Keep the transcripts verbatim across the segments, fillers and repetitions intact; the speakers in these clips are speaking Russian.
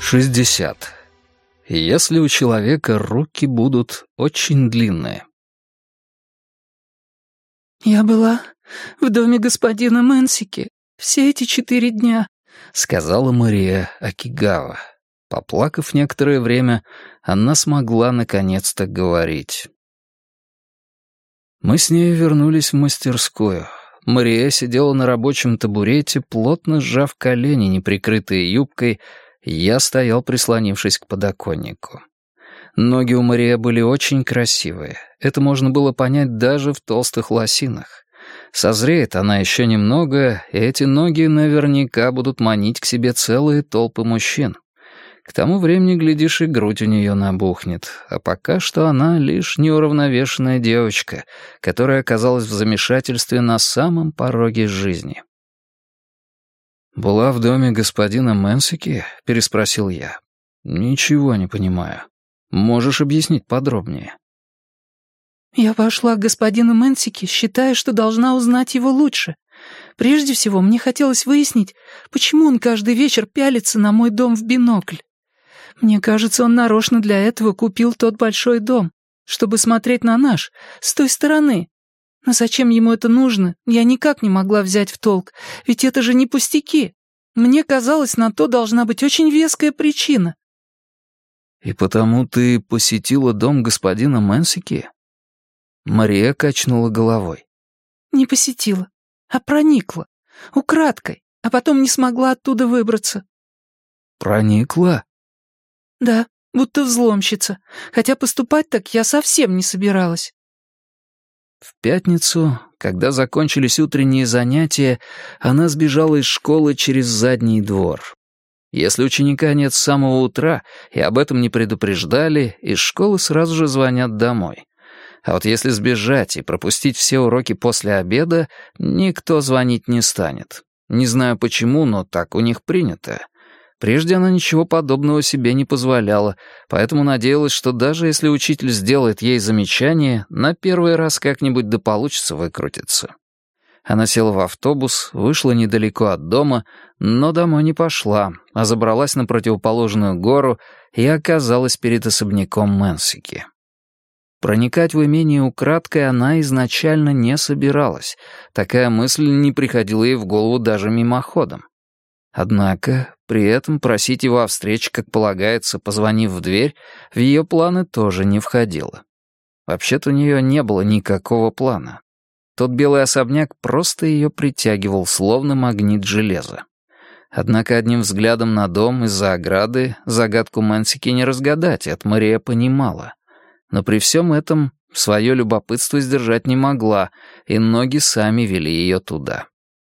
шестьдесят. Если у человека руки будут очень длинные. «Я была в доме господина Мэнсики все эти четыре дня», — сказала Мария Акигава. Поплакав некоторое время, она смогла наконец-то говорить. Мы с ней вернулись в мастерскую. Мария сидела на рабочем табурете, плотно сжав колени, неприкрытые юбкой. Я стоял, прислонившись к подоконнику. Ноги у Марии были очень красивые. Это можно было понять даже в толстых лосинах. Созреет она еще немного, и эти ноги наверняка будут манить к себе целые толпы мужчин. К тому времени, глядишь, и грудь у нее набухнет. А пока что она лишь неуравновешенная девочка, которая оказалась в замешательстве на самом пороге жизни. «Была в доме господина Мэнсики?» — переспросил я. «Ничего не понимаю. Можешь объяснить подробнее?» «Я пошла к господину Мэнсики, считая, что должна узнать его лучше. Прежде всего, мне хотелось выяснить, почему он каждый вечер пялится на мой дом в бинокль. Мне кажется, он нарочно для этого купил тот большой дом, чтобы смотреть на наш, с той стороны. Но зачем ему это нужно, я никак не могла взять в толк, ведь это же не пустяки. Мне казалось, на то должна быть очень веская причина». «И потому ты посетила дом господина Мэнсики?» Мария качнула головой. «Не посетила, а проникла, украдкой, а потом не смогла оттуда выбраться». «Проникла?» «Да, будто взломщица, хотя поступать так я совсем не собиралась». В пятницу, когда закончились утренние занятия, она сбежала из школы через задний двор. Если ученика нет с самого утра, и об этом не предупреждали, из школы сразу же звонят домой. А вот если сбежать и пропустить все уроки после обеда, никто звонить не станет. Не знаю почему, но так у них принято. Прежде она ничего подобного себе не позволяла, поэтому надеялась, что даже если учитель сделает ей замечание, на первый раз как-нибудь да получится выкрутиться. Она села в автобус, вышла недалеко от дома, но домой не пошла, а забралась на противоположную гору и оказалась перед особняком Мэнсики. Проникать в имение украдкой она изначально не собиралась, такая мысль не приходила ей в голову даже мимоходом. Однако при этом просить его о встрече, как полагается, позвонив в дверь, в ее планы тоже не входило. Вообще-то у нее не было никакого плана. Тот белый особняк просто ее притягивал, словно магнит железа. Однако одним взглядом на дом из-за ограды загадку Мэнсики не разгадать, это Мария понимала. Но при всем этом свое любопытство сдержать не могла, и ноги сами вели ее туда.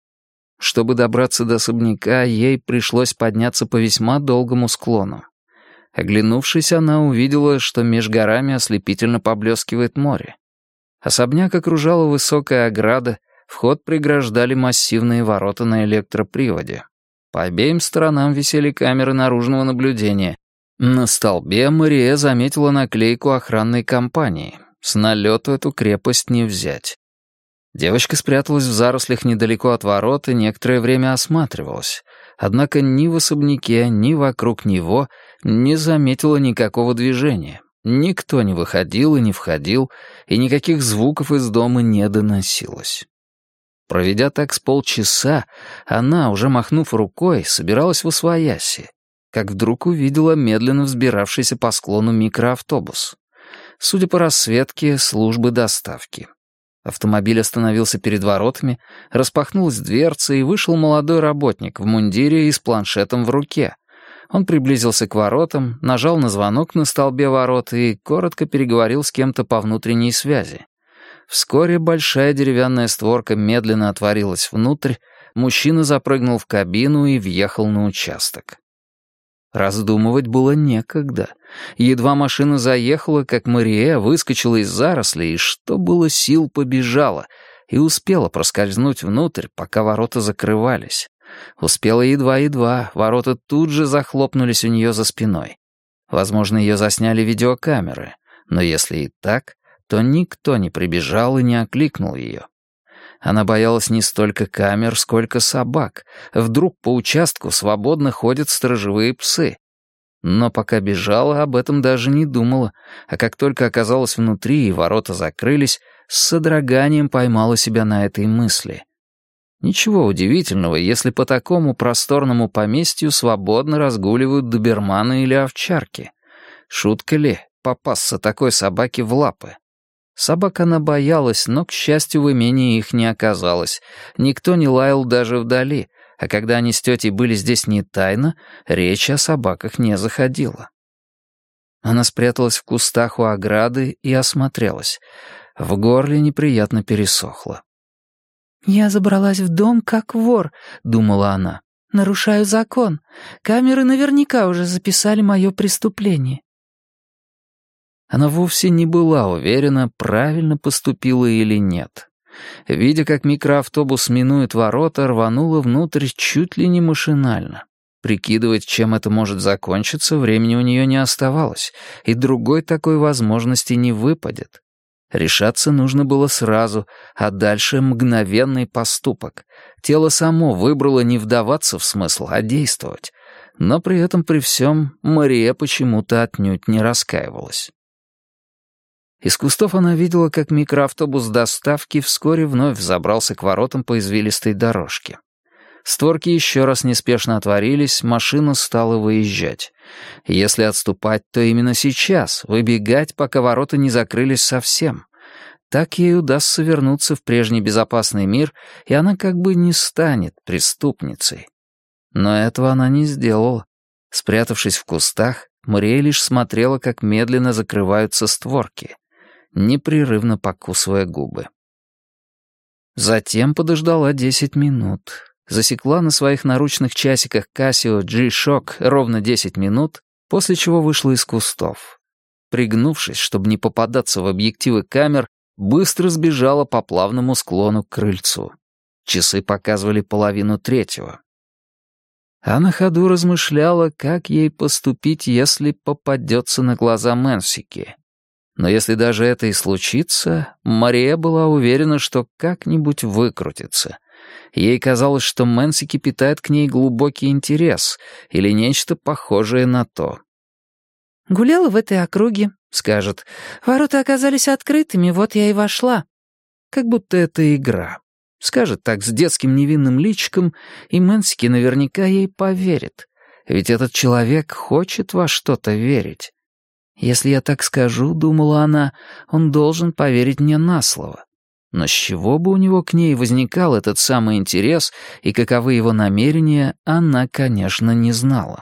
Чтобы добраться до особняка, ей пришлось подняться по весьма долгому склону. Оглянувшись, она увидела, что меж горами ослепительно поблескивает море. Особняк окружала высокая ограда, вход преграждали массивные ворота на электроприводе. По обеим сторонам висели камеры наружного наблюдения. На столбе Мария заметила наклейку охранной компании. С налету эту крепость не взять. Девочка спряталась в зарослях недалеко от ворот и некоторое время осматривалась. Однако ни в особняке, ни вокруг него не заметила никакого движения. Никто не выходил и не входил, и никаких звуков из дома не доносилось. Проведя так с полчаса, она, уже махнув рукой, собиралась в освояси, как вдруг увидела медленно взбиравшийся по склону микроавтобус. Судя по расцветке, службы доставки. Автомобиль остановился перед воротами, распахнулась дверца, и вышел молодой работник в мундире и с планшетом в руке. Он приблизился к воротам, нажал на звонок на столбе ворот и коротко переговорил с кем-то по внутренней связи. Вскоре большая деревянная створка медленно отворилась внутрь, мужчина запрыгнул в кабину и въехал на участок. Раздумывать было некогда. Едва машина заехала, как Мария выскочила из зарослей и, что было сил, побежала, и успела проскользнуть внутрь, пока ворота закрывались. Успела едва-едва, ворота тут же захлопнулись у нее за спиной. Возможно, ее засняли видеокамеры, но если и так, то никто не прибежал и не окликнул ее. Она боялась не столько камер, сколько собак. Вдруг по участку свободно ходят сторожевые псы. Но пока бежала, об этом даже не думала, а как только оказалась внутри и ворота закрылись, с содроганием поймала себя на этой мысли. Ничего удивительного, если по такому просторному поместью свободно разгуливают доберманы или овчарки. Шутка ли попасться такой собаке в лапы? Собак она боялась, но, к счастью, в имении их не оказалось. Никто не лаял даже вдали, а когда они с тетей были здесь не тайно, речь о собаках не заходила. Она спряталась в кустах у ограды и осмотрелась. В горле неприятно пересохло. «Я забралась в дом как вор», — думала она. «Нарушаю закон. Камеры наверняка уже записали мое преступление». Она вовсе не была уверена, правильно поступила или нет. Видя, как микроавтобус минует ворота, рванула внутрь чуть ли не машинально. Прикидывать, чем это может закончиться, времени у нее не оставалось, и другой такой возможности не выпадет. Решаться нужно было сразу, а дальше мгновенный поступок. Тело само выбрало не вдаваться в смысл, а действовать. Но при этом при всем Мария почему-то отнюдь не раскаивалась. Из кустов она видела, как микроавтобус доставки вскоре вновь забрался к воротам по извилистой дорожке. Створки еще раз неспешно отворились, машина стала выезжать. Если отступать, то именно сейчас, выбегать, пока ворота не закрылись совсем. Так ей удастся вернуться в прежний безопасный мир, и она как бы не станет преступницей. Но этого она не сделала. Спрятавшись в кустах, Мария лишь смотрела, как медленно закрываются створки, непрерывно покусывая губы. Затем подождала десять минут. Засекла на своих наручных часиках Casio G-Shock ровно десять минут, после чего вышла из кустов. Пригнувшись, чтобы не попадаться в объективы камер, быстро сбежала по плавному склону к крыльцу. Часы показывали половину третьего. А на ходу размышляла, как ей поступить, если попадется на глаза Мэнсики. Но если даже это и случится, Мария была уверена, что как-нибудь выкрутится. Ей казалось, что Мэнсики питает к ней глубокий интерес или нечто похожее на то. «Гуляла в этой округе», — скажет. «Ворота оказались открытыми, вот я и вошла». Как будто это игра. Скажет так с детским невинным личиком, и Мэнсики наверняка ей поверит. Ведь этот человек хочет во что-то верить. «Если я так скажу, — думала она, — он должен поверить мне на слово. Но с чего бы у него к ней возникал этот самый интерес, и каковы его намерения, она, конечно, не знала».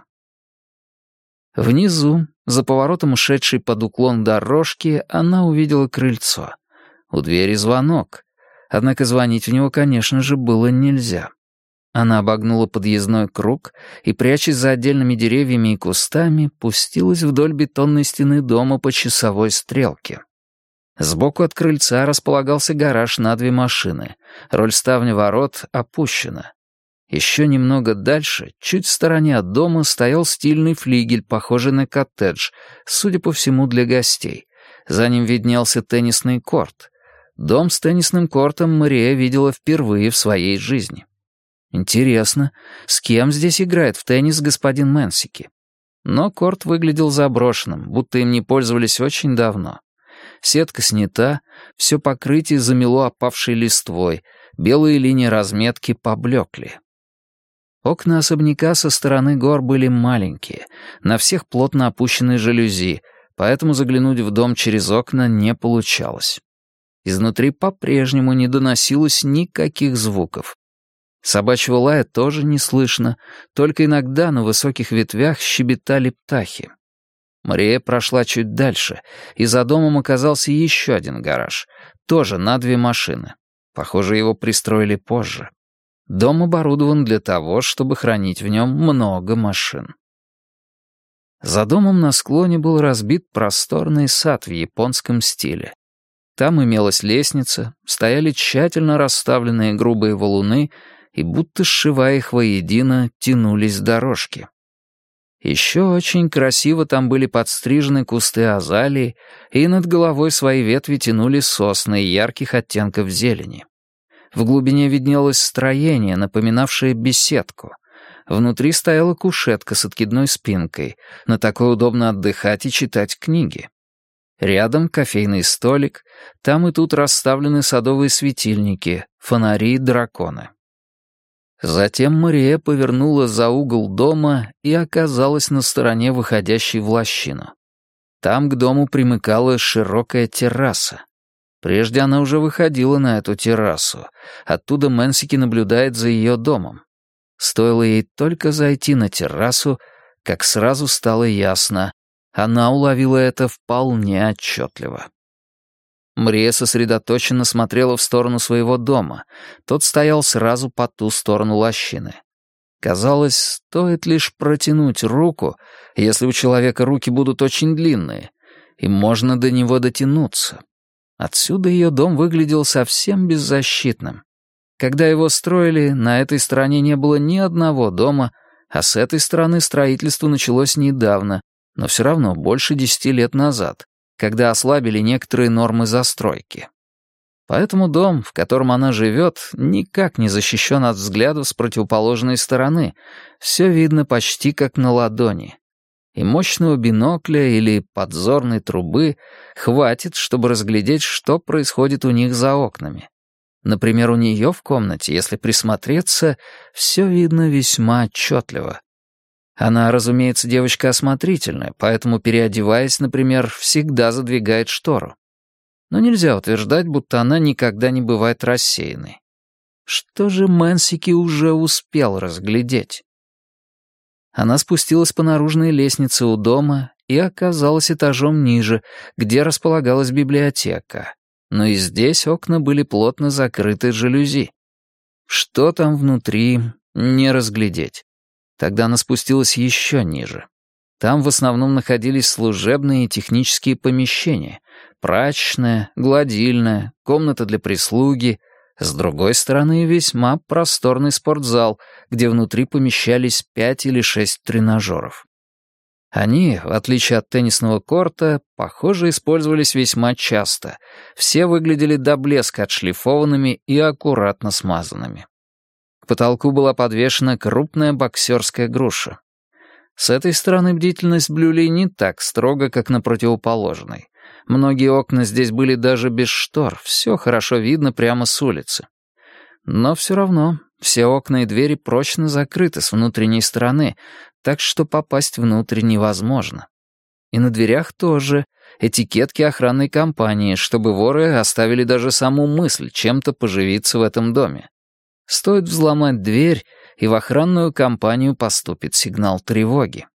Внизу, за поворотом ушедшей под уклон дорожки, она увидела крыльцо. У двери звонок. Однако звонить в него, конечно же, было нельзя. Она обогнула подъездной круг и, прячась за отдельными деревьями и кустами, пустилась вдоль бетонной стены дома по часовой стрелке. Сбоку от крыльца располагался гараж на две машины. Роль ставня ворот опущена. Еще немного дальше, чуть в стороне от дома, стоял стильный флигель, похожий на коттедж, судя по всему, для гостей. За ним виднелся теннисный корт. Дом с теннисным кортом Мария видела впервые в своей жизни. Интересно, с кем здесь играет в теннис господин Мэнсики? Но корт выглядел заброшенным, будто им не пользовались очень давно. Сетка снята, все покрытие замело опавшей листвой, белые линии разметки поблекли. Окна особняка со стороны гор были маленькие, на всех плотно опущенные жалюзи, поэтому заглянуть в дом через окна не получалось. Изнутри по-прежнему не доносилось никаких звуков. Собачьего лая тоже не слышно, только иногда на высоких ветвях щебетали птахи. Мария прошла чуть дальше, и за домом оказался еще один гараж, тоже на две машины. Похоже, его пристроили позже. Дом оборудован для того, чтобы хранить в нем много машин. За домом на склоне был разбит просторный сад в японском стиле. Там имелась лестница, стояли тщательно расставленные грубые валуны, и, будто сшивая их воедино, тянулись дорожки. Еще очень красиво там были подстрижены кусты азалии, и над головой свои ветви тянули сосны ярких оттенков зелени. В глубине виднелось строение, напоминавшее беседку. Внутри стояла кушетка с откидной спинкой. На такой удобно отдыхать и читать книги. Рядом кофейный столик, там и тут расставлены садовые светильники, фонари и драконы. Затем Мария повернула за угол дома и оказалась на стороне, выходящей в лощину. Там к дому примыкала широкая терраса. Прежде она уже выходила на эту террасу. Оттуда Мэнсики наблюдает за ее домом. Стоило ей только зайти на террасу, как сразу стало ясно. Она уловила это вполне отчетливо. Мария сосредоточенно смотрела в сторону своего дома. Тот стоял сразу по ту сторону лощины. Казалось, стоит лишь протянуть руку, если у человека руки будут очень длинные, и можно до него дотянуться. Отсюда ее дом выглядел совсем беззащитным. Когда его строили, на этой стороне не было ни одного дома, а с этой стороны строительство началось недавно, но все равно больше десяти лет назад, когда ослабили некоторые нормы застройки. Поэтому дом, в котором она живет, никак не защищен от взглядов с противоположной стороны. Все видно почти как на ладони. И мощного бинокля или подзорной трубы хватит, чтобы разглядеть, что происходит у них за окнами. Например, у нее в комнате, если присмотреться, все видно весьма отчетливо. Она, разумеется, девочка осмотрительная, поэтому, переодеваясь, например, всегда задвигает штору. Но нельзя утверждать, будто она никогда не бывает рассеянной. Что же Мэнсики уже успел разглядеть? Она спустилась по наружной лестнице у дома и оказалась этажом ниже, где располагалась библиотека. Но и здесь окна были плотно закрыты жалюзи. Что там внутри, не разглядеть. Тогда она спустилась еще ниже. Там в основном находились служебные и технические помещения, прачечная, гладильная, комната для прислуги, с другой стороны весьма просторный спортзал, где внутри помещались пять или шесть тренажеров. Они, в отличие от теннисного корта, похоже, использовались весьма часто. Все выглядели до блеска отшлифованными и аккуратно смазанными. К потолку была подвешена крупная боксерская груша. С этой стороны бдительность блюли не так строго, как на противоположной. Многие окна здесь были даже без штор, все хорошо видно прямо с улицы. Но все равно все окна и двери прочно закрыты с внутренней стороны, так что попасть внутрь невозможно. И на дверях тоже этикетки охранной компании, чтобы воры оставили даже саму мысль чем-то поживиться в этом доме. Стоит взломать дверь, и в охранную компанию поступит сигнал тревоги.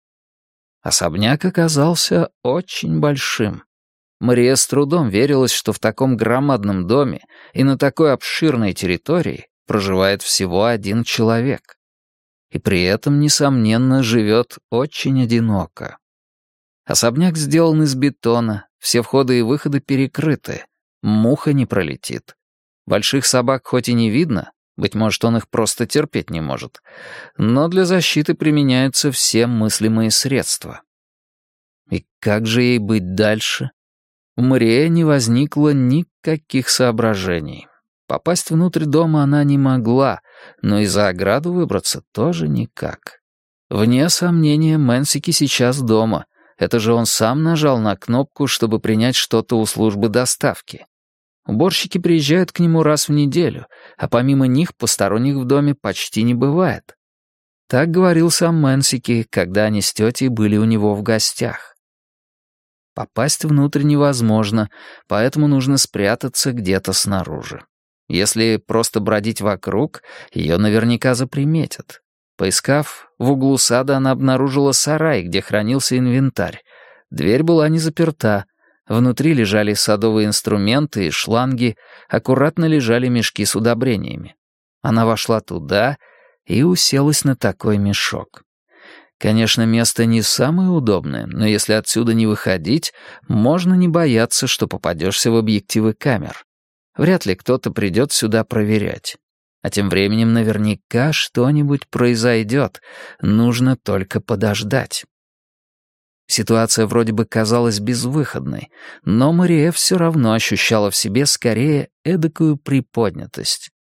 Особняк оказался очень большим. Мария с трудом верилась, что в таком громадном доме и на такой обширной территории проживает всего один человек. И при этом, несомненно, живет очень одиноко. Особняк сделан из бетона, все входы и выходы перекрыты, муха не пролетит. Больших собак хоть и не видно, быть может, он их просто терпеть не может, но для защиты применяются все мыслимые средства. И как же ей быть дальше? У Марии не возникло никаких соображений. Попасть внутрь дома она не могла, но и за ограду выбраться тоже никак. Вне сомнения, Мэнсики сейчас дома. Это же он сам нажал на кнопку, чтобы принять что-то у службы доставки. Уборщики приезжают к нему раз в неделю, а помимо них посторонних в доме почти не бывает. Так говорил сам Мэнсики, когда они с тетей были у него в гостях. Попасть внутрь невозможно, поэтому нужно спрятаться где-то снаружи. Если просто бродить вокруг, ее наверняка заприметят. Поискав, в углу сада она обнаружила сарай, где хранился инвентарь. Дверь была не заперта. Внутри лежали садовые инструменты и шланги, аккуратно лежали мешки с удобрениями. Она вошла туда и уселась на такой мешок. Конечно, место не самое удобное, но если отсюда не выходить, можно не бояться, что попадешься в объективы камер. Вряд ли кто-то придет сюда проверять. А тем временем наверняка что-нибудь произойдет, нужно только подождать. Ситуация вроде бы казалась безвыходной, но Мария все равно ощущала в себе скорее эдакую приподнятость.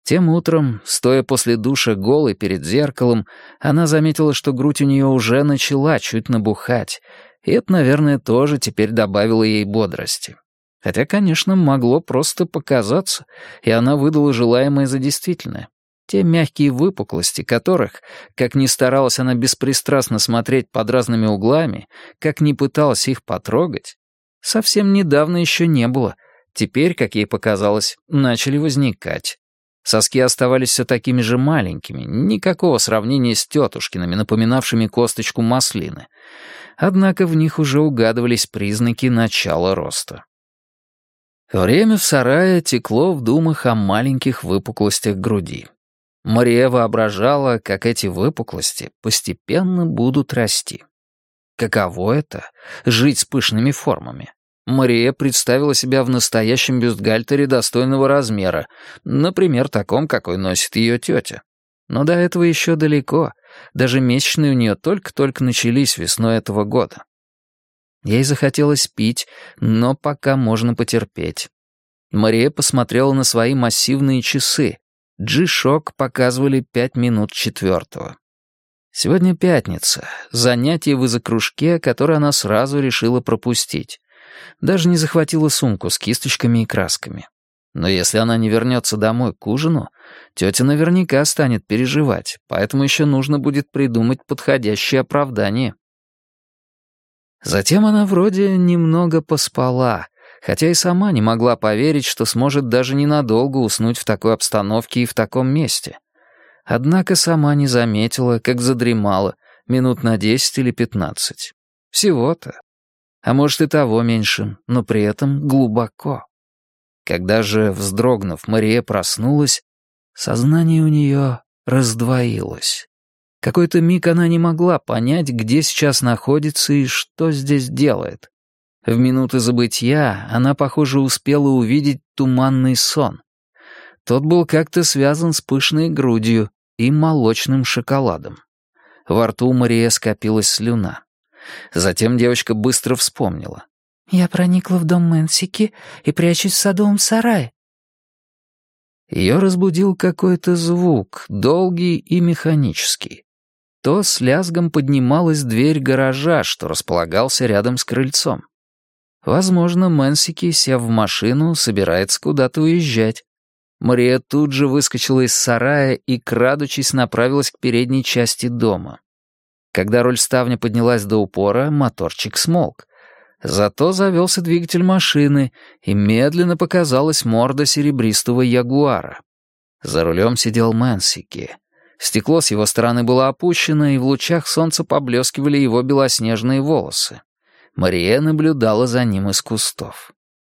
Тем утром, стоя после душа голой перед зеркалом, она заметила, что грудь у нее уже начала чуть набухать, и это, наверное, тоже теперь добавило ей бодрости. Хотя, конечно, могло просто показаться, и она выдала желаемое за действительное. Те мягкие выпуклости, которых, как ни старалась она беспристрастно смотреть под разными углами, как ни пыталась их потрогать, совсем недавно еще не было. Теперь, как ей показалось, начали возникать. Соски оставались все такими же маленькими, никакого сравнения с тетушкиными, напоминавшими косточку маслины. Однако в них уже угадывались признаки начала роста. Время в сарае текло в думах о маленьких выпуклостях груди. Мария воображала, как эти выпуклости постепенно будут расти. Каково это — жить с пышными формами? Мария представила себя в настоящем бюстгальтере достойного размера, например, таком, какой носит ее тетя. Но до этого еще далеко, даже месячные у нее только-только начались весной этого года. Ей захотелось пить, но пока можно потерпеть. Мария посмотрела на свои массивные часы. Джи-шок показывали пять минут четвертого. Сегодня пятница, занятие в изокружке, которое она сразу решила пропустить. Даже не захватила сумку с кисточками и красками. Но если она не вернется домой к ужину, тетя наверняка станет переживать, поэтому еще нужно будет придумать подходящее оправдание. Затем она вроде немного поспала, хотя и сама не могла поверить, что сможет даже ненадолго уснуть в такой обстановке и в таком месте. Однако сама не заметила, как задремала, минут на десять или пятнадцать. Всего-то. А может и того меньше, но при этом глубоко. Когда же, вздрогнув, Мария проснулась, сознание у нее раздвоилось. Какой-то миг она не могла понять, где сейчас находится и что здесь делает. В минуты забытья она, похоже, успела увидеть туманный сон. Тот был как-то связан с пышной грудью и молочным шоколадом. Во рту у Марии скопилась слюна. Затем девочка быстро вспомнила. «Я проникла в дом Мэнсики и прячусь в садовом сарае». Ее разбудил какой-то звук, долгий и механический. То с лязгом поднималась дверь гаража, что располагался рядом с крыльцом. Возможно, Мэнсики, сев в машину, собирается куда-то уезжать. Мария тут же выскочила из сарая и, крадучись, направилась к передней части дома. Когда роль ставня поднялась до упора, моторчик смолк. Зато завелся двигатель машины, и медленно показалась морда серебристого ягуара. За рулем сидел Мэнсики. Стекло с его стороны было опущено, и в лучах солнца поблескивали его белоснежные волосы. Мария наблюдала за ним из кустов.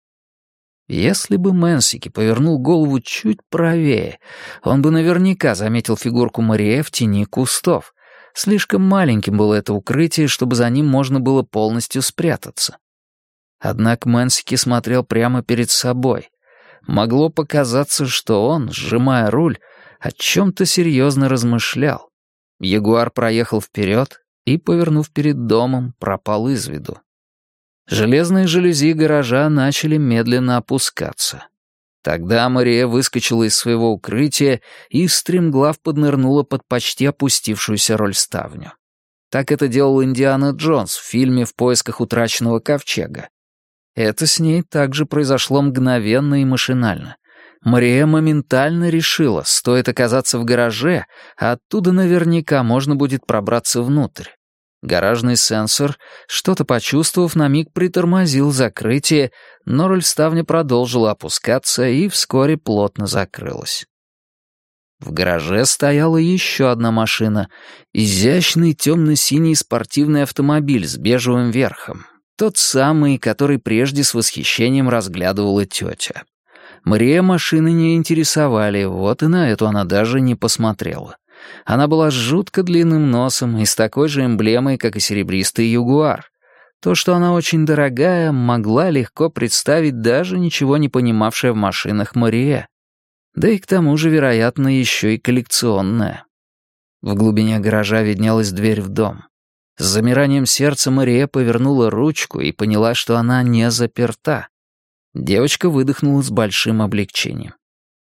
Если бы Мэнсики повернул голову чуть правее, он бы наверняка заметил фигурку Марии в тени кустов. Слишком маленьким было это укрытие, чтобы за ним можно было полностью спрятаться. Однако Мэнсики смотрел прямо перед собой. Могло показаться, что он, сжимая руль, о чем-то серьезно размышлял. Ягуар проехал вперед и, повернув перед домом, пропал из виду. Железные жалюзи гаража начали медленно опускаться. Тогда Мария выскочила из своего укрытия и стремглав поднырнула под почти опустившуюся рольставню. Так это делал Индиана Джонс в фильме «В поисках утраченного ковчега». Это с ней также произошло мгновенно и машинально. Мария моментально решила, стоит оказаться в гараже, а оттуда наверняка можно будет пробраться внутрь. Гаражный сенсор, что-то почувствовав, на миг притормозил закрытие, но рольставня продолжила опускаться и вскоре плотно закрылась. В гараже стояла еще одна машина, изящный темно-синий спортивный автомобиль с бежевым верхом, тот самый, который прежде с восхищением разглядывала тетя. Мария машины не интересовали, вот и на эту она даже не посмотрела. Она была с жутко длинным носом и с такой же эмблемой, как и серебристый ягуар. То, что она очень дорогая, могла легко представить даже ничего не понимавшая в машинах Мария. Да и к тому же, вероятно, еще и коллекционная. В глубине гаража виднелась дверь в дом. С замиранием сердца Мария повернула ручку и поняла, что она не заперта. Девочка выдохнула с большим облегчением.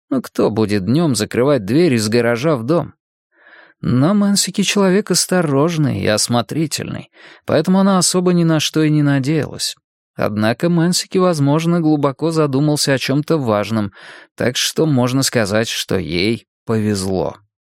Ну кто будет днем закрывать дверь из гаража в дом? Но Мэнсики человек осторожный и осмотрительный, поэтому она особо ни на что и не надеялась. Однако Мэнсики, возможно, глубоко задумался о чем-то важном, так что можно сказать, что ей повезло.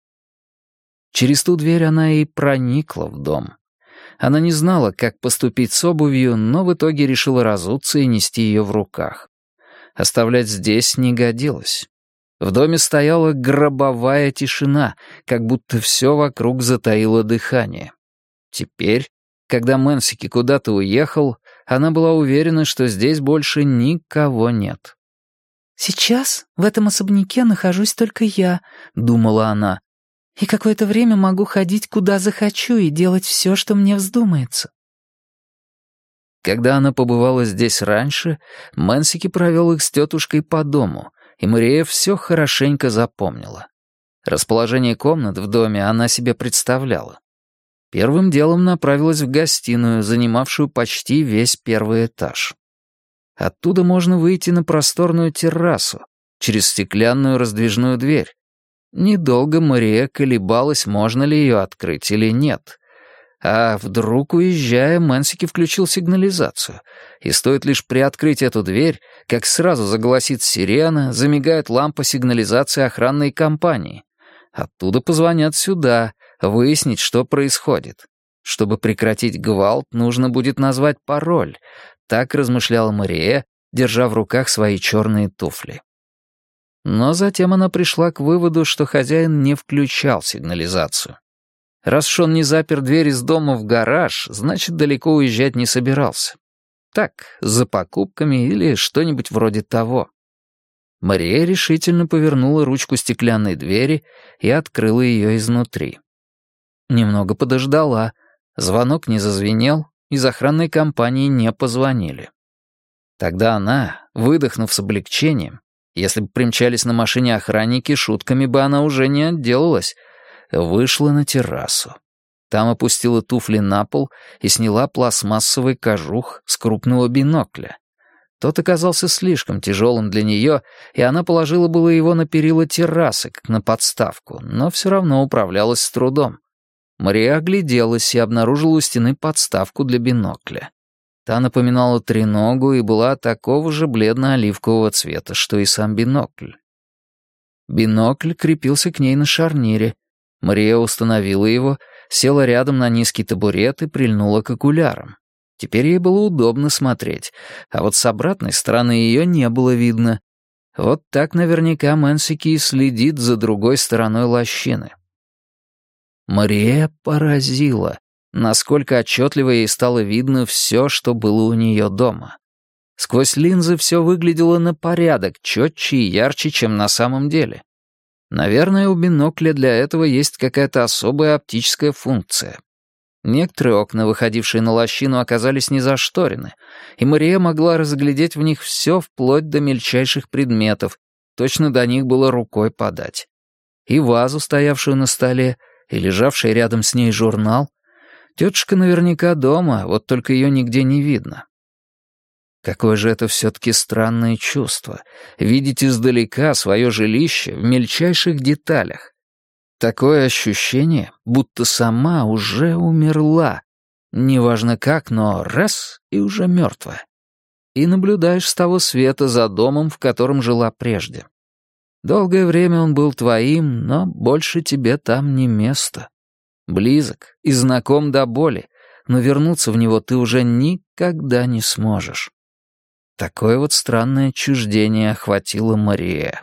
Через ту дверь она и проникла в дом. Она не знала, как поступить с обувью, но в итоге решила разуться и нести ее в руках. Оставлять здесь не годилось. В доме стояла гробовая тишина, как будто все вокруг затаило дыхание. Теперь, когда Мэнсики куда-то уехал, она была уверена, что здесь больше никого нет. «Сейчас в этом особняке нахожусь только я», — думала она, «и какое-то время могу ходить куда захочу и делать все, что мне вздумается». Когда она побывала здесь раньше, Мэнсики провел их с тетушкой по дому, и Мария все хорошенько запомнила. Расположение комнат в доме она себе представляла. Первым делом направилась в гостиную, занимавшую почти весь первый этаж. Оттуда можно выйти на просторную террасу, через стеклянную раздвижную дверь. Недолго Мария колебалась, можно ли ее открыть или нет. А вдруг, уезжая, Мэнсики включил сигнализацию, и стоит лишь приоткрыть эту дверь, как сразу заголосит сирена, замигает лампа сигнализации охранной компании. Оттуда позвонят сюда, выяснить, что происходит. Чтобы прекратить гвалт, нужно будет назвать пароль. Так размышляла Мария, держа в руках свои черные туфли. Но затем она пришла к выводу, что хозяин не включал сигнализацию. Раз уж он не запер дверь из дома в гараж, значит, далеко уезжать не собирался. Так, за покупками или что-нибудь вроде того. Мария решительно повернула ручку стеклянной двери и открыла ее изнутри. Немного подождала. Звонок не зазвенел, из охранной компании не позвонили. Тогда она, выдохнув с облегчением, если бы примчались на машине охранники, шутками бы она уже не отделалась, вышла на террасу. Там опустила туфли на пол и сняла пластмассовый кожух с крупного бинокля. Тот оказался слишком тяжелым для нее, и она положила было его на перила террасы, как на подставку, но все равно управлялась с трудом. Мария огляделась и обнаружила у стены подставку для бинокля. Та напоминала треногу и была такого же бледно-оливкового цвета, что и сам бинокль. Бинокль крепился к ней на шарнире. Мария установила его, села рядом на низкий табурет и прильнула к окулярам. Теперь ей было удобно смотреть, а вот с обратной стороны ее не было видно. Вот так наверняка Мэнсики и следит за другой стороной лощины. Мария поразила, насколько отчетливо ей стало видно все, что было у нее дома. Сквозь линзы все выглядело на порядок четче и ярче, чем на самом деле. Наверное, у бинокля для этого есть какая-то особая оптическая функция. Некоторые окна, выходившие на лощину, оказались не зашторены, и Мария могла разглядеть в них все вплоть до мельчайших предметов, точно до них было рукой подать. И вазу, стоявшую на столе, и лежавший рядом с ней журнал. Тетушка наверняка дома, вот только ее нигде не видно. Какое же это все-таки странное чувство — видеть издалека свое жилище в мельчайших деталях. Такое ощущение, будто сама уже умерла. Неважно как, но раз — и уже мертвая. И наблюдаешь с того света за домом, в котором жила прежде. Долгое время он был твоим, но больше тебе там не место. Близок и знаком до боли, но вернуться в него ты уже никогда не сможешь. Такое вот странное отчуждение охватило Мария.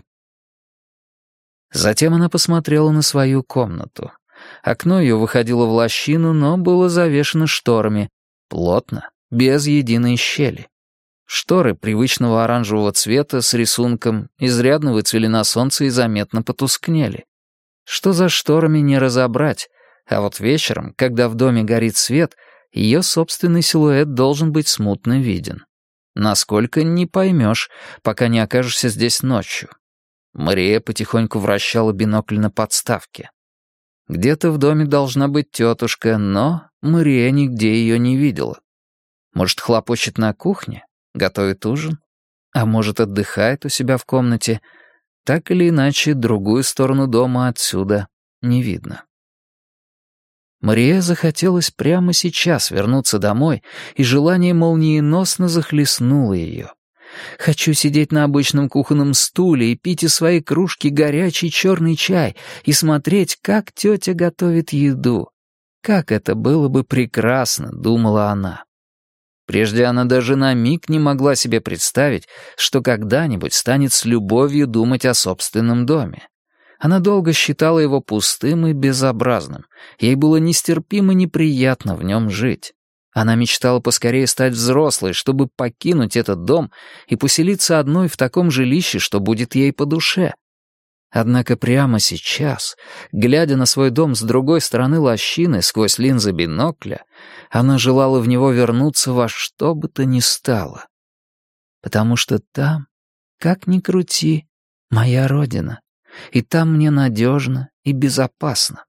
Затем она посмотрела на свою комнату. Окно ее выходило в лощину, но было завешено шторами, плотно, без единой щели. Шторы привычного оранжевого цвета с рисунком изрядно выцвели на солнце и заметно потускнели. Что за шторами не разобрать, а вот вечером, когда в доме горит свет, ее собственный силуэт должен быть смутно виден. Насколько — не поймешь, пока не окажешься здесь ночью. Мария потихоньку вращала бинокль на подставке. Где-то в доме должна быть тетушка, но Мария нигде ее не видела. Может, хлопочет на кухне? Готовит ужин? А может, отдыхает у себя в комнате? Так или иначе, другую сторону дома отсюда не видно. Марие захотелось прямо сейчас вернуться домой, и желание молниеносно захлестнуло ее. «Хочу сидеть на обычном кухонном стуле и пить из своей кружки горячий черный чай и смотреть, как тетя готовит еду. Как это было бы прекрасно», — думала она. Прежде она даже на миг не могла себе представить, что когда-нибудь станет с любовью думать о собственном доме. Она долго считала его пустым и безобразным. Ей было нестерпимо неприятно в нем жить. Она мечтала поскорее стать взрослой, чтобы покинуть этот дом и поселиться одной в таком жилище, что будет ей по душе. Однако прямо сейчас, глядя на свой дом с другой стороны лощины сквозь линзы бинокля, она желала в него вернуться во что бы то ни стало. Потому что там, как ни крути, моя родина, и там мне надежно и безопасно.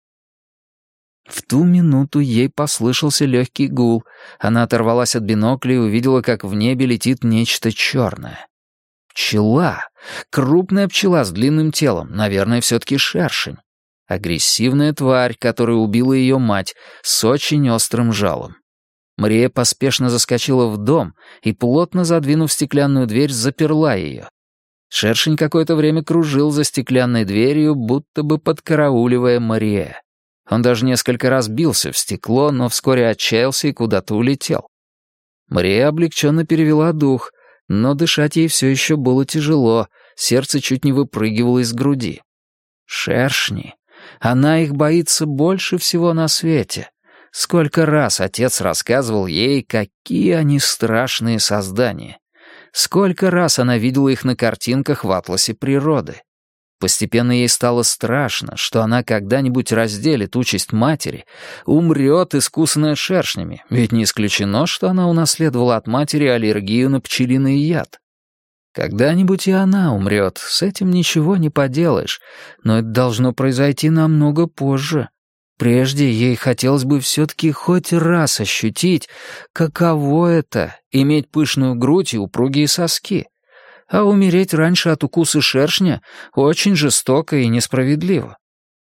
В ту минуту ей послышался легкий гул. Она оторвалась от бинокля и увидела, как в небе летит нечто черное. Пчела. Крупная пчела с длинным телом, наверное, все-таки шершень. Агрессивная тварь, которая убила ее мать, с очень острым жалом. Мария поспешно заскочила в дом и, плотно задвинув стеклянную дверь, заперла ее. Шершень какое-то время кружил за стеклянной дверью, будто бы подкарауливая Мария. Он даже несколько раз бился в стекло, но вскоре отчаялся и куда-то улетел. Мария облегченно перевела дух, но дышать ей все еще было тяжело, сердце чуть не выпрыгивало из груди. Шершни. Она их боится больше всего на свете. Сколько раз отец рассказывал ей, какие они страшные создания. Сколько раз она видела их на картинках в атласе природы. Постепенно ей стало страшно, что она когда-нибудь разделит участь матери, умрет, искусанная шершнями, ведь не исключено, что она унаследовала от матери аллергию на пчелиный яд. Когда-нибудь и она умрет, с этим ничего не поделаешь, но это должно произойти намного позже. Прежде ей хотелось бы все-таки хоть раз ощутить, каково это — иметь пышную грудь и упругие соски. А умереть раньше от укуса шершня очень жестоко и несправедливо.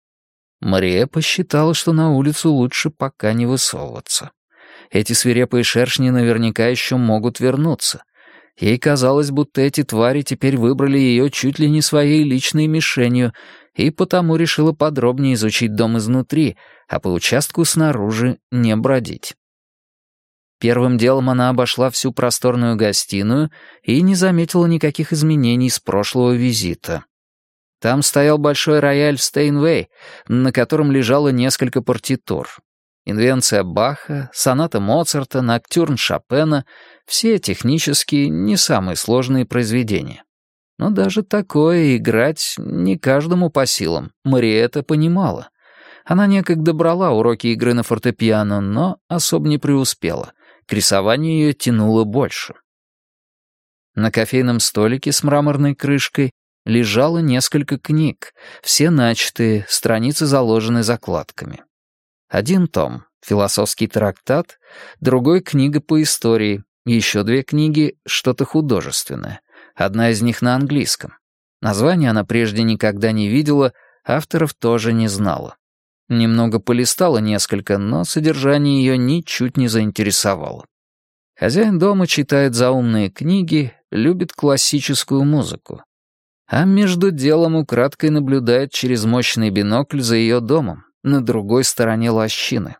Мария посчитала, что на улицу лучше пока не высовываться. Эти свирепые шершни наверняка еще могут вернуться. Ей казалось, будто эти твари теперь выбрали ее чуть ли не своей личной мишенью, и потому решила подробнее изучить дом изнутри, а по участку снаружи не бродить. Первым делом она обошла всю просторную гостиную и не заметила никаких изменений с прошлого визита. Там стоял большой рояль Стейнвей, на котором лежало несколько партитур. Инвенция Баха, соната Моцарта, ноктюрн Шопена — все технически не самые сложные произведения. Но даже такое играть не каждому по силам, Мария это понимала. Она некогда брала уроки игры на фортепиано, но особо не преуспела. К рисованию ее тянуло больше. На кофейном столике с мраморной крышкой лежало несколько книг, все начатые, страницы заложены закладками. Один том — философский трактат, другой — книга по истории, еще две книги — что-то художественное, одна из них на английском. Название она прежде никогда не видела, авторов тоже не знала. Немного полистала несколько, но содержание ее ничуть не заинтересовало. Хозяин дома читает заумные книги, любит классическую музыку. А между делом украдкой наблюдает через мощный бинокль за ее домом, на другой стороне лощины.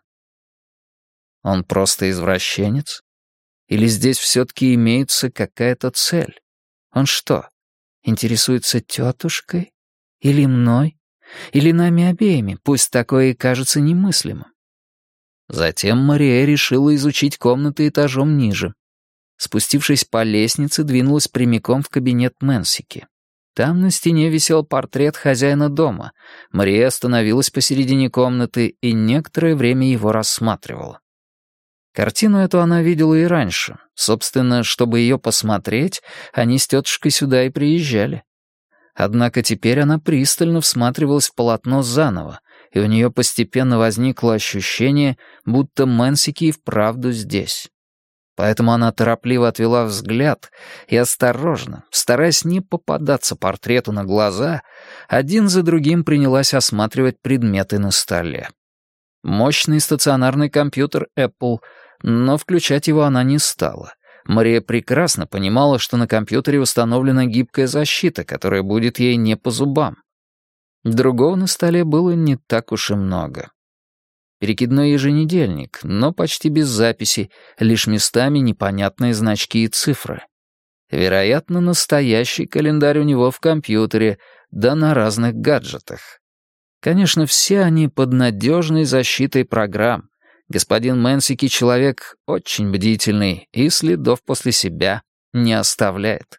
Он просто извращенец? Или здесь все-таки имеется какая-то цель? Он что, интересуется тетушкой? Или мной? Или нами обеими, пусть такое и кажется немыслимым? Затем Мария решила изучить комнаты этажом ниже. Спустившись по лестнице, двинулась прямиком в кабинет Мэнсики. Там на стене висел портрет хозяина дома. Мария остановилась посередине комнаты и некоторое время его рассматривала. Картину эту она видела и раньше. Собственно, чтобы ее посмотреть, они с тетушкой сюда и приезжали. Однако теперь она пристально всматривалась в полотно заново, и у нее постепенно возникло ощущение, будто Мэнсики и вправду здесь. поэтому она торопливо отвела взгляд и осторожно, стараясь не попадаться портрету на глаза, один за другим принялась осматривать предметы на столе. Мощный стационарный компьютер Apple, но включать его она не стала. Мария прекрасно понимала, что на компьютере установлена гибкая защита, которая будет ей не по зубам. Другого на столе было не так уж и много. Перекидной еженедельник, но почти без записей, лишь местами непонятные значки и цифры. Вероятно, настоящий календарь у него в компьютере, да на разных гаджетах. Конечно, все они под надежной защитой программ. Господин Мэнсики человек очень бдительный и следов после себя не оставляет.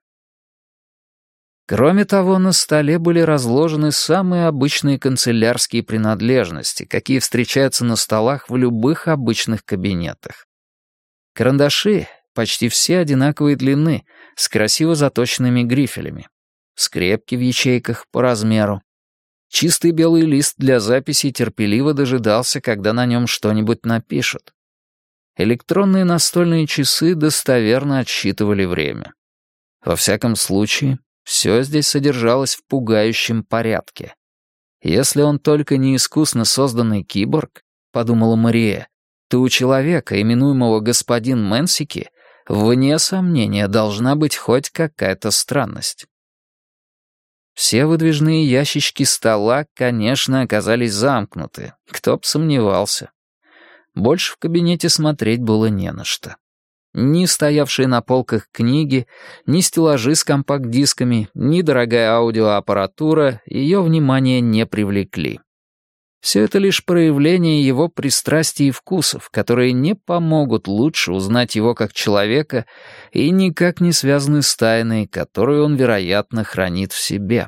Кроме того, на столе были разложены самые обычные канцелярские принадлежности, какие встречаются на столах в любых обычных кабинетах. Карандаши почти все одинаковой длины, с красиво заточенными грифелями. Скрепки в ячейках по размеру. Чистый белый лист для записи терпеливо дожидался, когда на нем что-нибудь напишут. Электронные настольные часы достоверно отсчитывали время. Во всяком случае, все здесь содержалось в пугающем порядке. Если он только не искусно созданный киборг, подумала Мария, то у человека, именуемого господин Мэнсики, вне сомнения должна быть хоть какая-то странность. Все выдвижные ящички стола, конечно, оказались замкнуты, кто б сомневался. Больше в кабинете смотреть было не на что. Ни стоявшие на полках книги, ни стеллажи с компакт-дисками, ни дорогая аудиоаппаратура ее внимание не привлекли. Все это лишь проявление его пристрастий и вкусов, которые не помогут лучше узнать его как человека и никак не связаны с тайной, которую он, вероятно, хранит в себе.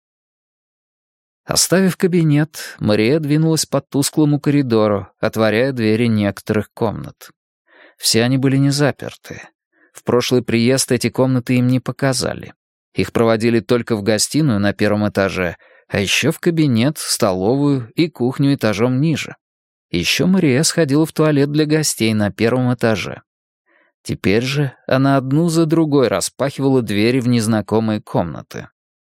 Оставив кабинет, Мария двинулась по тусклому коридору, отворяя двери некоторых комнат. Все они были не заперты. В прошлый приезд эти комнаты им не показали. Их проводили только в гостиную на первом этаже, а еще в кабинет, столовую и кухню этажом ниже. Еще Мария сходила в туалет для гостей на первом этаже. Теперь же она одну за другой распахивала двери в незнакомые комнаты.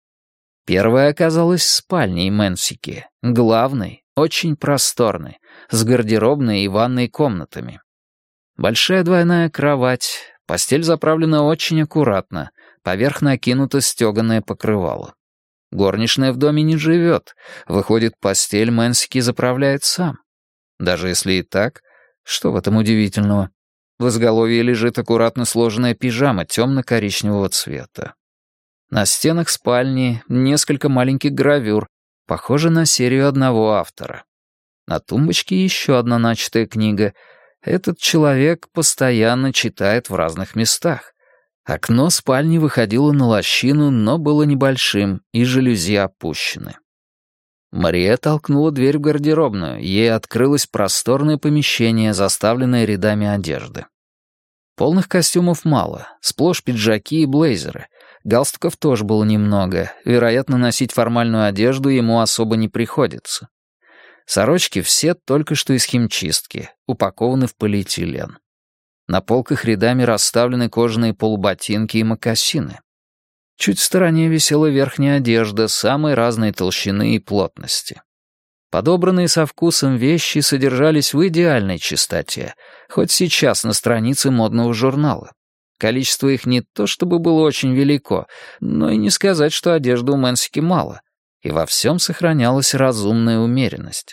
Первая оказалась спальней Мэнсики, главной, очень просторной, с гардеробной и ванной комнатами. Большая двойная кровать, постель заправлена очень аккуратно, поверх накинуто стеганое покрывало. Горничная в доме не живет, выходит, постель Мэнсики заправляет сам. Даже если и так, что в этом удивительного? В изголовье лежит аккуратно сложенная пижама темно-коричневого цвета. На стенах спальни несколько маленьких гравюр, похоже на серию одного автора. На тумбочке еще одна начатая книга. Этот человек постоянно читает в разных местах. Окно спальни выходило на лощину, но было небольшим, и жалюзи опущены. Мария толкнула дверь в гардеробную, ей открылось просторное помещение, заставленное рядами одежды. Полных костюмов мало, сплошь пиджаки и блейзеры. Галстуков тоже было немного, вероятно, носить формальную одежду ему особо не приходится. Сорочки все только что из химчистки, упакованы в полиэтилен. На полках рядами расставлены кожаные полуботинки и мокасины. Чуть в стороне висела верхняя одежда самой разной толщины и плотности. Подобранные со вкусом вещи содержались в идеальной чистоте, хоть сейчас на странице модного журнала. Количество их не то чтобы было очень велико, но и не сказать, что одежды у Мэнсики мало, и во всем сохранялась разумная умеренность.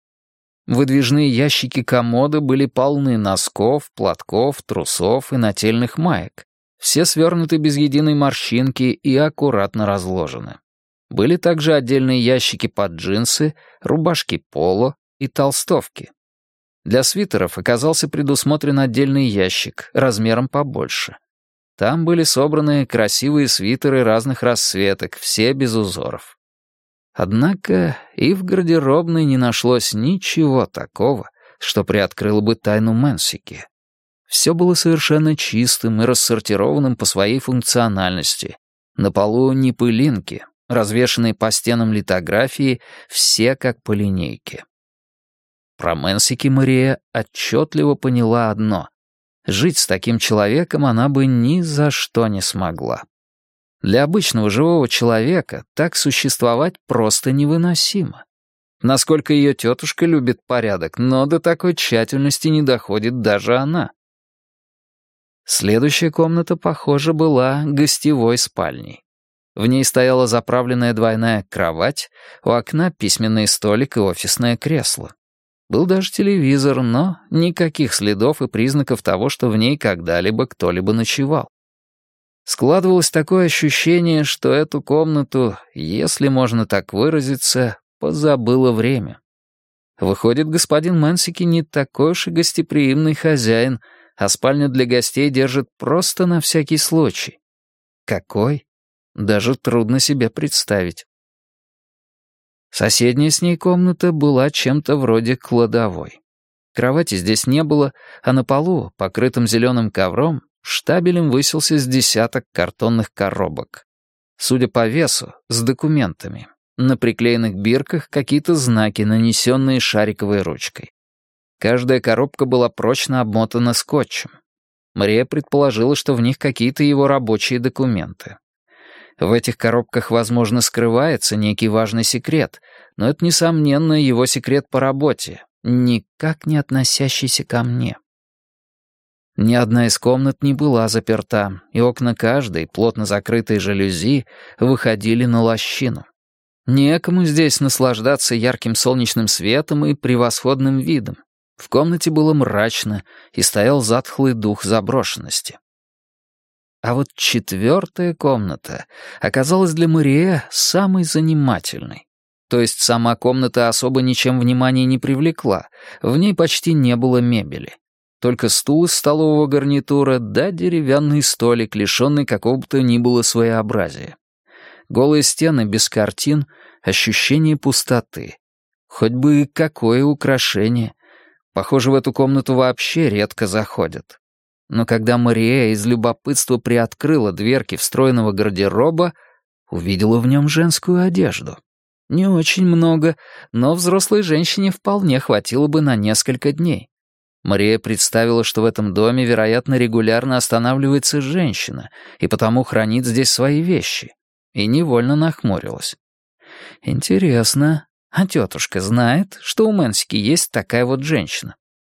Выдвижные ящики комода были полны носков, платков, трусов и нательных маек. Все свернуты без единой морщинки и аккуратно разложены. Были также отдельные ящики под джинсы, рубашки поло и толстовки. Для свитеров оказался предусмотрен отдельный ящик, размером побольше. Там были собраны красивые свитеры разных расцветок, все без узоров. Однако и в гардеробной не нашлось ничего такого, что приоткрыло бы тайну Мэнсики. Все было совершенно чистым и рассортированным по своей функциональности. На полу ни пылинки, развешанные по стенам литографии, все как по линейке. Про Мэнсики Мария отчетливо поняла одно. Жить с таким человеком она бы ни за что не смогла. Для обычного живого человека так существовать просто невыносимо. Насколько ее тетушка любит порядок, но до такой тщательности не доходит даже она. Следующая комната, похоже, была гостевой спальней. В ней стояла заправленная двойная кровать, у окна письменный столик и офисное кресло. Был даже телевизор, но никаких следов и признаков того, что в ней когда-либо кто-либо ночевал. Складывалось такое ощущение, что эту комнату, если можно так выразиться, позабыло время. Выходит, господин Мэнсики не такой уж и гостеприимный хозяин, а спальню для гостей держит просто на всякий случай. Какой? Даже трудно себе представить. Соседняя с ней комната была чем-то вроде кладовой. Кровати здесь не было, а на полу, покрытым зеленым ковром, штабелем высился с десяток картонных коробок. Судя по весу, с документами. На приклеенных бирках какие-то знаки, нанесенные шариковой ручкой. Каждая коробка была прочно обмотана скотчем. Мария предположила, что в них какие-то его рабочие документы. В этих коробках, возможно, скрывается некий важный секрет, но это, несомненно, его секрет по работе, никак не относящийся ко мне. Ни одна из комнат не была заперта, и окна каждой, плотно закрытые жалюзи, выходили на лощину. Некому здесь наслаждаться ярким солнечным светом и превосходным видом. В комнате было мрачно, и стоял затхлый дух заброшенности. А вот четвертая комната оказалась для Мария самой занимательной. То есть сама комната особо ничем внимания не привлекла, в ней почти не было мебели. Только стул из столового гарнитура да деревянный столик, лишенный какого бы то ни было своеобразия. Голые стены без картин, ощущение пустоты. Хоть бы какое украшение. Похоже, в эту комнату вообще редко заходят. Но когда Мария из любопытства приоткрыла дверки встроенного гардероба, увидела в нем женскую одежду. Не очень много, но взрослой женщине вполне хватило бы на несколько дней. Мария представила, что в этом доме, вероятно, регулярно останавливается женщина, и потому хранит здесь свои вещи, и невольно нахмурилась. Интересно, а тетушка знает, что у Мэнсики есть такая вот женщина?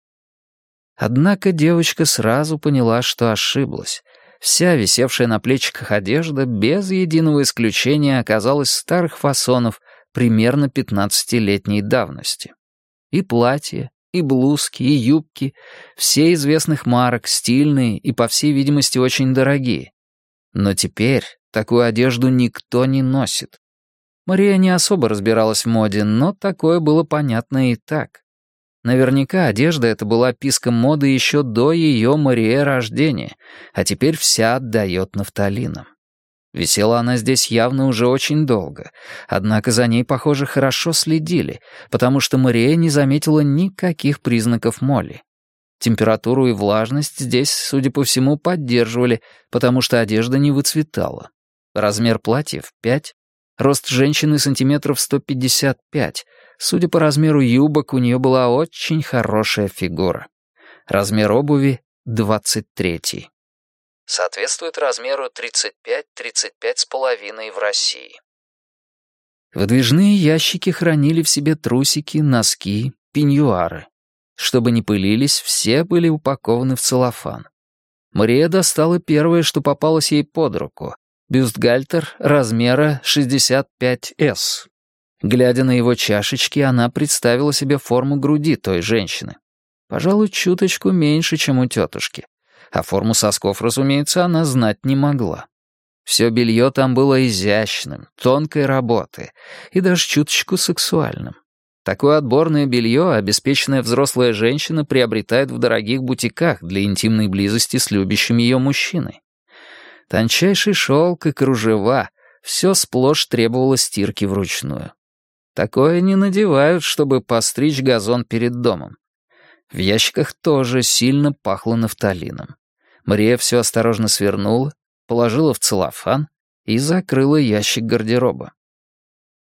Однако девочка сразу поняла, что ошиблась. Вся висевшая на плечиках одежда без единого исключения оказалась старых фасонов примерно пятнадцатилетней давности. И платья, и блузки, и юбки, все известных марок, стильные и, по всей видимости, очень дорогие. Но теперь такую одежду никто не носит. Мария не особо разбиралась в моде, но такое было понятно и так. Наверняка одежда эта была писком моды еще до ее Марии рождения, а теперь вся отдает нафталином. Висела она здесь явно уже очень долго, однако за ней, похоже, хорошо следили, потому что Мария не заметила никаких признаков моли. Температуру и влажность здесь, судя по всему, поддерживали, потому что одежда не выцветала. Размер платьев — пять, рост женщины сантиметров сто пятьдесят пять. Судя по размеру юбок, у нее была очень хорошая фигура. Размер обуви — двадцать третий. Соответствует размеру тридцать пять — тридцать пять с половиной в России. Выдвижные ящики хранили в себе трусики, носки, пеньюары. Чтобы не пылились, все были упакованы в целлофан. Мария достала первое, что попалось ей под руку — бюстгальтер размера шестьдесят пять эс. Глядя на его чашечки, она представила себе форму груди той женщины. Пожалуй, чуточку меньше, чем у тетушки. А форму сосков, разумеется, она знать не могла. Все белье там было изящным, тонкой работы и даже чуточку сексуальным. Такое отборное белье обеспеченная взрослая женщина приобретает в дорогих бутиках для интимной близости с любящим ее мужчиной. Тончайший шелк и кружева — все сплошь требовало стирки вручную. Такое не надевают, чтобы постричь газон перед домом. В ящиках тоже сильно пахло нафталином. Мария все осторожно свернула, положила в целлофан и закрыла ящик гардероба.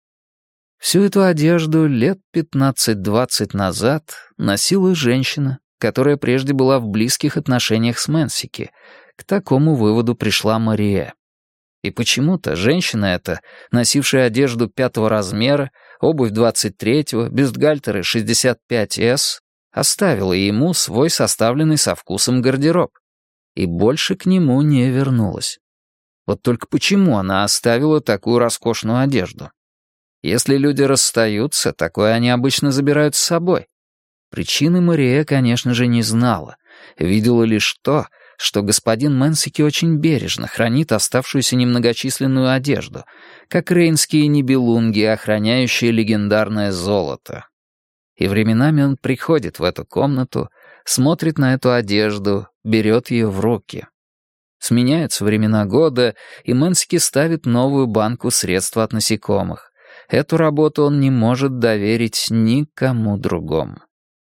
Всю эту одежду лет пятнадцать-двадцать назад носила женщина, которая прежде была в близких отношениях с Мэнсики. К такому выводу пришла Мария. И почему-то женщина эта, носившая одежду пятого размера, обувь двадцать третьего, бюстгальтеры шестьдесят пять эс, оставила ему свой составленный со вкусом гардероб. И больше к нему не вернулась. Вот только почему она оставила такую роскошную одежду? Если люди расстаются, такое они обычно забирают с собой. Причины Мария, конечно же, не знала. Видела лишь то, что господин Мэнсики очень бережно хранит оставшуюся немногочисленную одежду, как рейнские нибелунги, охраняющие легендарное золото. И временами он приходит в эту комнату, смотрит на эту одежду, берет ее в руки. Сменяются времена года, и Мэнсики ставит новую банку средств от насекомых. Эту работу он не может доверить никому другому.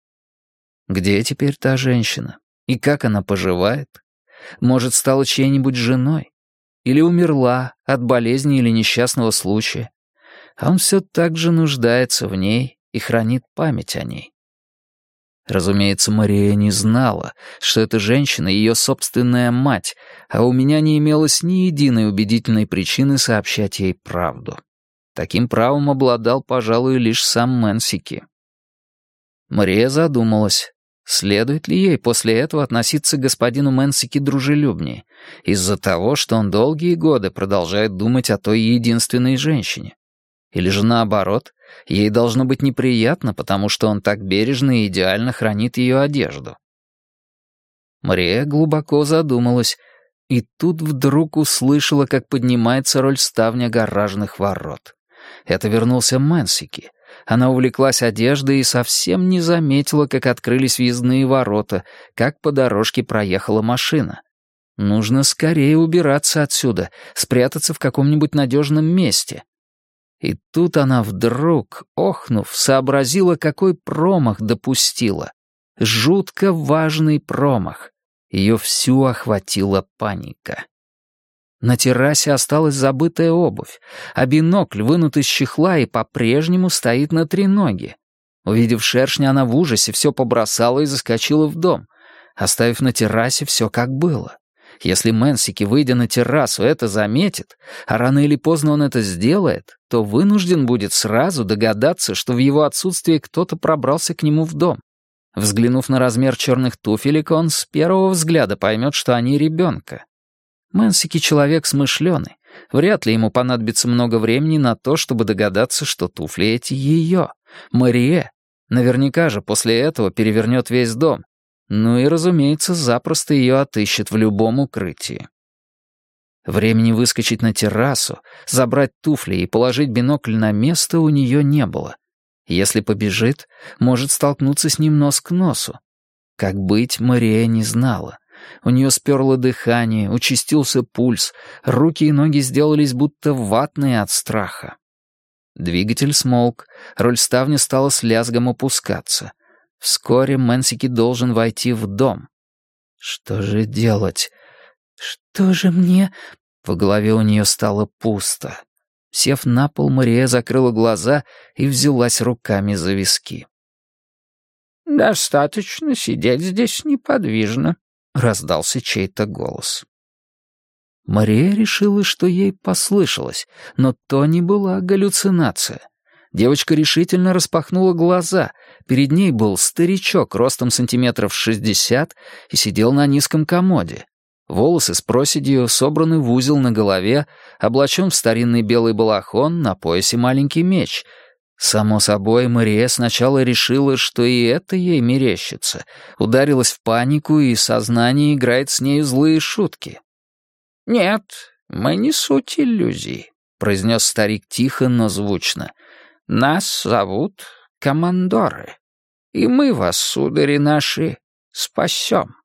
Где теперь та женщина? И как она поживает? Может, стала чьей-нибудь женой? Или умерла от болезни или несчастного случая? А он все так же нуждается в ней и хранит память о ней. Разумеется, Мария не знала, что эта женщина — ее собственная мать, а у меня не имелось ни единой убедительной причины сообщать ей правду. Таким правом обладал, пожалуй, лишь сам Мэнсики. Мария задумалась, следует ли ей после этого относиться к господину Мэнсики дружелюбнее, из-за того, что он долгие годы продолжает думать о той единственной женщине. Или же наоборот, ей должно быть неприятно, потому что он так бережно и идеально хранит ее одежду. Мария глубоко задумалась, и тут вдруг услышала, как поднимается роль ставня гаражных ворот. Это вернулся Мэнсики. Она увлеклась одеждой и совсем не заметила, как открылись въездные ворота, как по дорожке проехала машина. Нужно скорее убираться отсюда, спрятаться в каком-нибудь надежном месте. И тут она вдруг, охнув, сообразила, какой промах допустила. Жутко важный промах. Ее всю охватила паника. На террасе осталась забытая обувь, а бинокль вынут из чехла и по-прежнему стоит на треноге. Увидев шершня, она в ужасе все побросала и заскочила в дом, оставив на террасе все как было. Если Мэнсики, выйдя на террасу, это заметит, а рано или поздно он это сделает, то вынужден будет сразу догадаться, что в его отсутствие кто-то пробрался к нему в дом. Взглянув на размер черных туфелек, он с первого взгляда поймет, что они ребенка. Мэнсики человек смышленый. Вряд ли ему понадобится много времени на то, чтобы догадаться, что туфли эти ее, Марие. Наверняка же после этого перевернет весь дом. Ну и, разумеется, запросто ее отыщет в любом укрытии. Времени выскочить на террасу, забрать туфли и положить бинокль на место у нее не было. Если побежит, может столкнуться с ним нос к носу. Как быть, Мария не знала. У нее сперло дыхание, участился пульс, руки и ноги сделались будто ватные от страха. Двигатель смолк, роль ставня стала с лязгом опускаться. Вскоре Мэнсики должен войти в дом. Что же делать? Что же мне... В голове у нее стало пусто. Сев на пол, Мария закрыла глаза и взялась руками за виски. «Достаточно сидеть здесь неподвижно», — раздался чей-то голос. Мария решила, что ей послышалось, но то не была галлюцинация. Девочка решительно распахнула глаза. Перед ней был старичок ростом сантиметров шестьдесят и сидел на низком комоде. Волосы с проседью собраны в узел на голове, облачен в старинный белый балахон, на поясе маленький меч. Само собой, Мария сначала решила, что и это ей мерещится. Ударилась в панику, и сознание играет с нею злые шутки. «Нет, мы не суть иллюзий», — произнес старик тихо, но звучно. «Нас зовут командоры, и мы вас, судари наши, спасем».